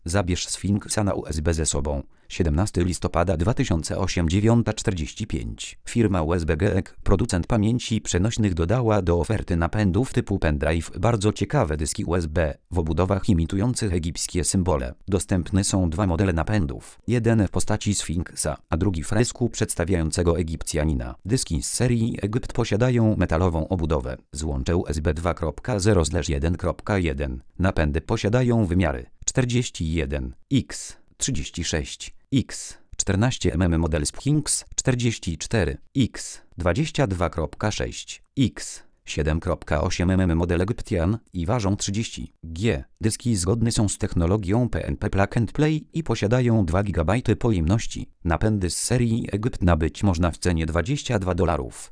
Zabierz Sfinksa na USB ze sobą. 17 listopada 2008 9:45. Firma USB GEEK, producent pamięci przenośnych, dodała do oferty napędów typu pendrive bardzo ciekawe dyski USB w obudowach imitujących egipskie symbole. Dostępne są dwa modele napędów. Jeden w postaci Sfinksa, a drugi fresku przedstawiającego Egipcjanina. Dyski z serii Egipt posiadają metalową obudowę. Złącze USB 2.0/1.1. Napędy posiadają wymiary 41 x 36 x 14 mm model Sphinx 44 x 22.6 x 7.8 mm model Egyptian i ważą 30 g. Dyski zgodne są z technologią PNP Plug and Play i posiadają 2 GB pojemności. Napędy z serii Egipt nabyć można w cenie $22.